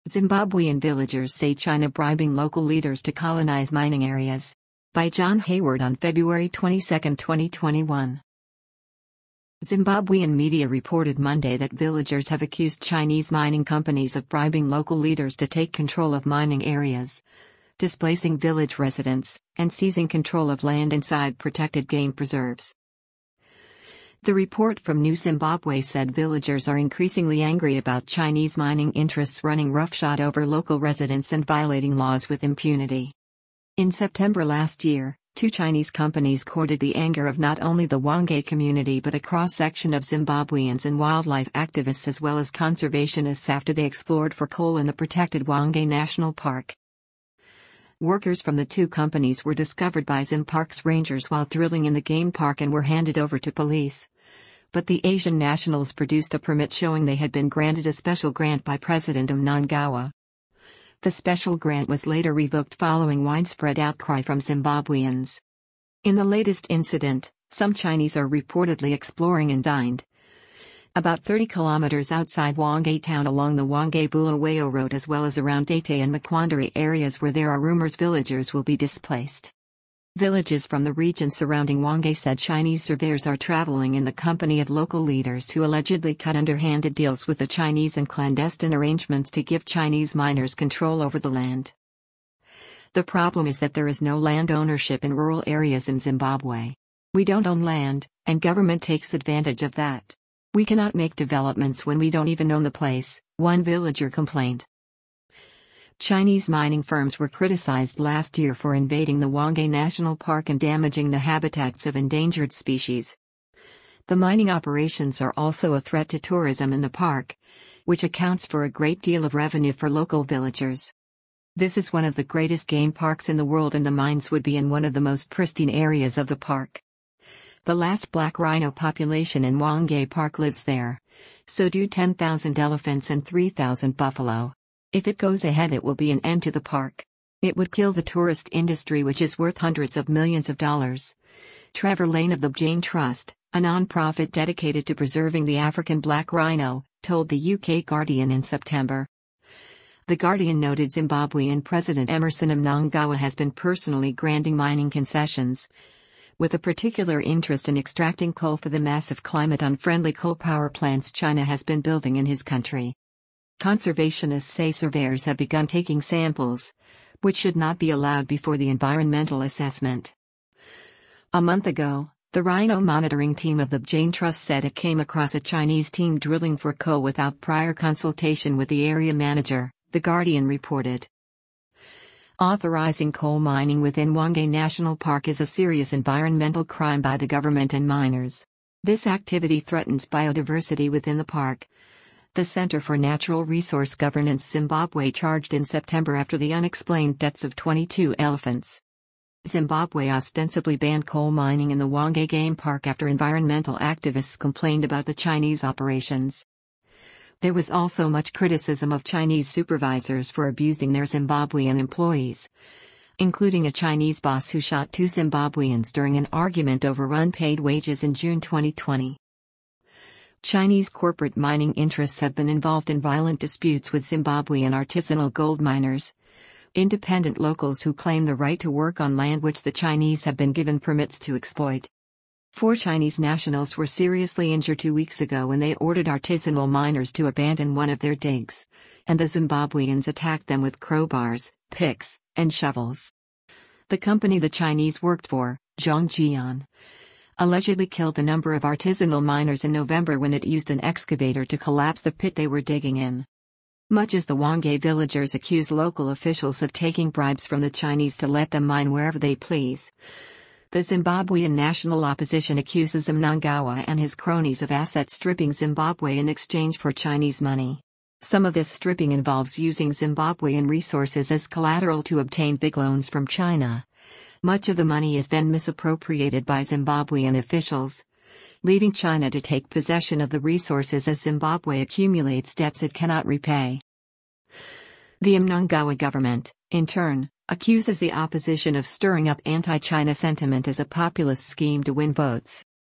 Zimbabwean villagers say China bribing local leaders to colonize mining areas. By John Hayward on February 22, 2021. Zimbabwean media reported Monday that villagers have accused Chinese mining companies of bribing local leaders to take control of mining areas, displacing village residents, and seizing control of land inside protected game preserves. The report from New Zimbabwe said villagers are increasingly angry about Chinese mining interests running roughshod over local residents and violating laws with impunity. In September last year, two Chinese companies courted the anger of not only the Hwange community but a cross-section of Zimbabweans and wildlife activists as well as conservationists after they explored for coal in the protected Hwange National Park. Workers from the two companies were discovered by Zimparks rangers while drilling in the game park and were handed over to police. But the Asian nationals produced a permit showing they had been granted a special grant by President Mnangagwa. The special grant was later revoked following widespread outcry from Zimbabweans. In the latest incident, some Chinese are reportedly exploring and dined about 30 kilometers outside Hwange town along the Hwange-Bulawayo Road as well as around Date and Makwandari areas where there are rumors villagers will be displaced. Villages from the region surrounding Hwange said Chinese surveyors are traveling in the company of local leaders who allegedly cut underhanded deals with the Chinese and clandestine arrangements to give Chinese miners control over the land. The problem is that there is no land ownership in rural areas in Zimbabwe. We don't own land, and government takes advantage of that. We cannot make developments when we don't even own the place, one villager complained. Chinese mining firms were criticized last year for invading the Hwange National Park and damaging the habitats of endangered species. The mining operations are also a threat to tourism in the park, which accounts for a great deal of revenue for local villagers. This is one of the greatest game parks in the world and the mines would be in one of the most pristine areas of the park. The last black rhino population in Hwange Park lives there. So do 10,000 elephants and 3,000 buffalo. If it goes ahead it will be an end to the park. It would kill the tourist industry which is worth hundreds of millions of dollars. Trevor Lane of the Jain Trust, a non-profit dedicated to preserving the African black rhino, told the UK Guardian in September. The Guardian noted Zimbabwean President Emmerson Mnangagwa has been personally granting mining concessions, with a particular interest in extracting coal for the massive climate-unfriendly coal power plants China has been building in his country. Conservationists say surveyors have begun taking samples, which should not be allowed before the environmental assessment. A month ago, the rhino monitoring team of the Jain Trust said it came across a Chinese team drilling for coal without prior consultation with the area manager, The Guardian reported. Authorizing coal mining within Hwange National Park is a serious environmental crime by the government and miners. This activity threatens biodiversity within the park, the Center for Natural Resource Governance Zimbabwe charged in September after the unexplained deaths of 22 elephants. Zimbabwe ostensibly banned coal mining in the Hwange Game Park after environmental activists complained about the Chinese operations. There was also much criticism of Chinese supervisors for abusing their Zimbabwean employees, including a Chinese boss who shot two Zimbabweans during an argument over unpaid wages in June 2020. Chinese corporate mining interests have been involved in violent disputes with Zimbabwean artisanal gold miners, independent locals who claim the right to work on land which the Chinese have been given permits to exploit. 4 Chinese nationals were seriously injured 2 weeks ago when they ordered artisanal miners to abandon one of their digs, and the Zimbabweans attacked them with crowbars, picks, and shovels. The company the Chinese worked for, Zhongjian, allegedly killed a number of artisanal miners in November when it used an excavator to collapse the pit they were digging in. Much as the Hwange villagers accuse local officials of taking bribes from the Chinese to let them mine wherever they please, the Zimbabwean National Opposition accuses Mnangagwa and his cronies of asset stripping Zimbabwe in exchange for Chinese money. Some of this stripping involves using Zimbabwean resources as collateral to obtain big loans from China. Much of the money is then misappropriated by Zimbabwean officials, leaving China to take possession of the resources as Zimbabwe accumulates debts it cannot repay. The Mnangagwa government, in turn, accuses the opposition of stirring up anti-China sentiment as a populist scheme to win votes.